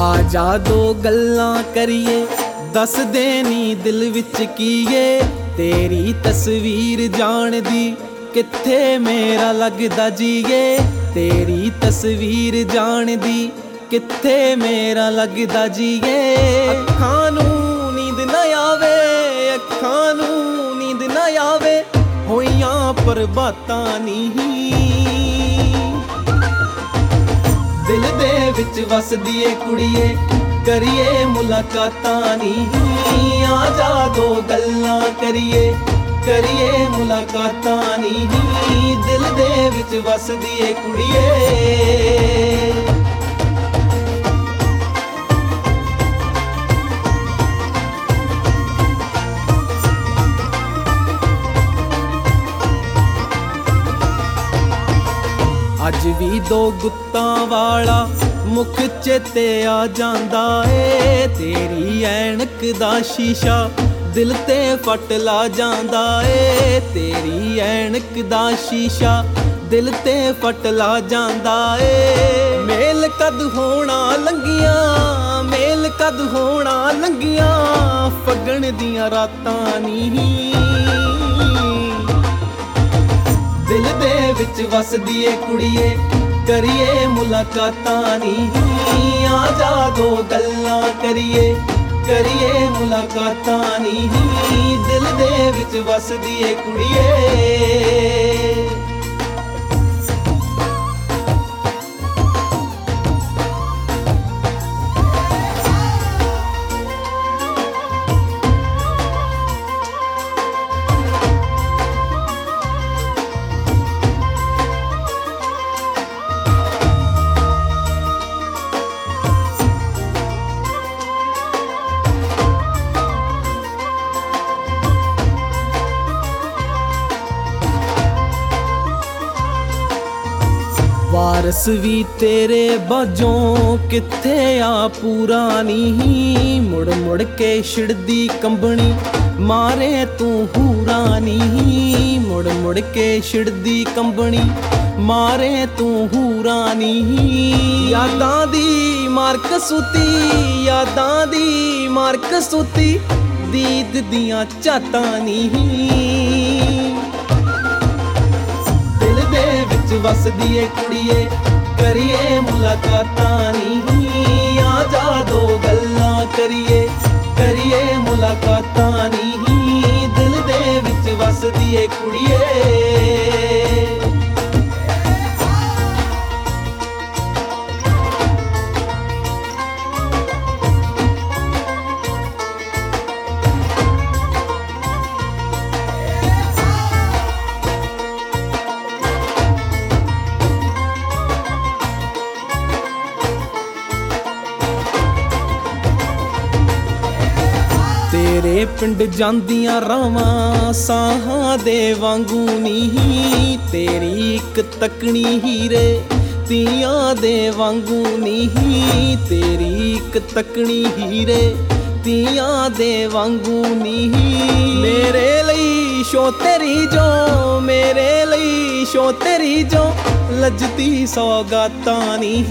ਆ ਜਾ ਦੋ ਗੱਲਾਂ ਕਰੀਏ, ਦੱਸ ਦੇ ਨੀ ਦਿਲ ਵਿੱਚ ਕੀ ਏ। ਤੇਰੀ ਤਸਵੀਰ ਜਾਣਦੀ ਕਿੱਥੇ ਮੇਰਾ ਲੱਗਦਾ ਜੀਏ। ਤੇਰੀ ਤਸਵੀਰ ਜਾਣਦੀ ਕਿੱਥੇ ਮੇਰਾ ਲੱਗਦਾ ਜੀਏ। ਅੱਖਾਂ ਨੂੰ ਨੀਂਦ ਨਾ ਆਵੇ, ਅੱਖਾਂ ਨੂੰ ਨੀਂਦ ਨਾ ਆਵੇ, ਹੋਈਆਂ ਪਰਬਾਤਾਂ ਨਹੀਂ। ਦਿਲ ਦੇ ਵਿੱਚ ਵਸਦੀ ਏ ਕੁੜੀਏ, ਕਰੀਏ ਮੁਲਾਕਾਤਾਂ ਨੀ। ਆ ਜਾ ਦੋ ਗੱਲਾਂ ਕਰੀਏ, ਕਰੀਏ ਮੁਲਾਕਾਤਾਂ ਨੀ। ਦਿਲ ਦੇ ਵਿੱਚ ਵਸਦੀ ਏ ਕੁੜੀਏ। ਅੱਜ ਵੀ ਦੋ ਗੁੱਤਾਂ ਵਾਲਾ ਮੁਖ ਚੇਤੇ ਆ ਜਾਂਦਾ ਏ। ਤੇਰੀ ਐਨਕ ਦਾ ਸ਼ੀਸ਼ਾ ਦਿਲ ਤੇ ਫਟ ਲਾ ਜਾਂਦਾ ਏ। ਤੇਰੀ ਐਨਕ ਦਾ ਸ਼ੀਸ਼ਾ ਦਿਲ ਤੇ ਫਟ ਲਾ ਜਾਂਦਾ ਏ। ਮੇਲ ਕਦ ਹੋਣਾ ਲੰਗੀਆਂ, ਮੇਲ ਕਦ ਹੋਣਾ ਲੰਗੀਆਂ, ਫੱਗਣ ਦੀਆਂ ਰਾਤਾਂ ਨੀ। ਦਿਲ ਦੇ ਵਿੱਚ ਵਸਦੀ ਏ ਕੁੜੀਏ, ਕਰੀਏ ਮੁਲਾਕਾਤਾਂ ਨੀ। ਆ ਜਾ ਦੋ ਗੱਲਾਂ ਕਰੀਏ, ਕਰੀਏ ਮੁਲਾਕਾਤਾਂ ਨੀ। ਦਿਲ ਦੇ ਵਿੱਚ ਵਸਦੀ ਏ ਕੁੜੀਏ। ਵਾਰਸ ਵੀ ਤੇਰੇ ਬਾਝੋਂ ਕਿੱਥੇ ਆ ਪੂਰਾ ਨੀ। ਮੁੜ ਮੁੜ ਕੇ ਛਿੜਦੀ ਕੰਬਣੀ ਮਾਰੇ ਤੂੰ ਹੂਰਾ ਨੀ। ਮੁੜ ਮੁੜ ਕੇ ਛਿੜਦੀ ਕੰਬਣੀ ਮਾਰੇ ਤੂੰ ਹੂਰਾ ਨੀ। ਯਾਦਾਂ ਦੀ ਮਾਰ ਕਸੂਤੀ, ਯਾਦਾਂ ਦੀ ਮਾਰ ਕਸੂਤੀ, ਦੀਦ ਦੀਆਂ ਝਾਤਾਂ ਨੀ। ਵਸਦੀ ਏ ਕੁੜੀਏ, ਕਰੀਏ ਮੁਲਾਕਾਤਾਂ ਨੀ। ਆ ਜਾ ਦੋ ਗੱਲਾਂ ਕਰੀਏ, ਕਰੀਏ ਮੁਲਾਕਾਤਾਂ ਨੀ। ਦਿਲ ਦੇ ਵਿੱਚ ਵਸਦੀ ਏ ਕੁੜੀਏ। ਤੇਰੇ ਪਿੰਡ ਜਾਂਦੀਆਂ ਰਾਵਾਂ ਸਾਹਾਂ ਦੇ ਵਾਂਗੂ ਨੀ। ਤੇਰੀ ਇੱਕ ਤੱਕਣੀ ਹੀਰੇ ਤੀਆਂ ਦੇ ਵਾਂਗੂ ਨੀ। ਤੇਰੀ ਇੱਕ ਤੱਕਣੀ ਹੀਰੇ ਤੀਆਂ ਦੇ ਵਾਂਗੂ ਨੀ। ਮੇਰੇ ਲਈ ਸ਼ੋ ਤੇਰੀ ਜੋ, ਮੇਰੇ ਲਈ ਸ਼ੋ ਤੇਰੀ ਜੋ, ਲੱਜਦੀ ਸੌਗਾਤਾਂ ਨੀ।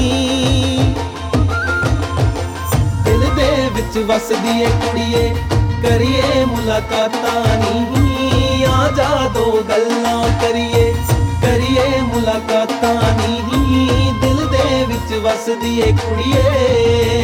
ਵਿੱਚ ਵਸਦੀ ਏ ਕੁੜੀਏ, ਕਰੀਏ ਮੁਲਾਕਾਤਾਂ ਨੀ। ਆ ਜਾ ਦੋ ਗੱਲਾਂ ਕਰੀਏ, ਕਰੀਏ ਮੁਲਾਕਾਤਾਂ ਨੀ। ਦਿਲ ਦੇ ਵਿੱਚ ਵਸਦੀ ਏ ਕੁੜੀਏ।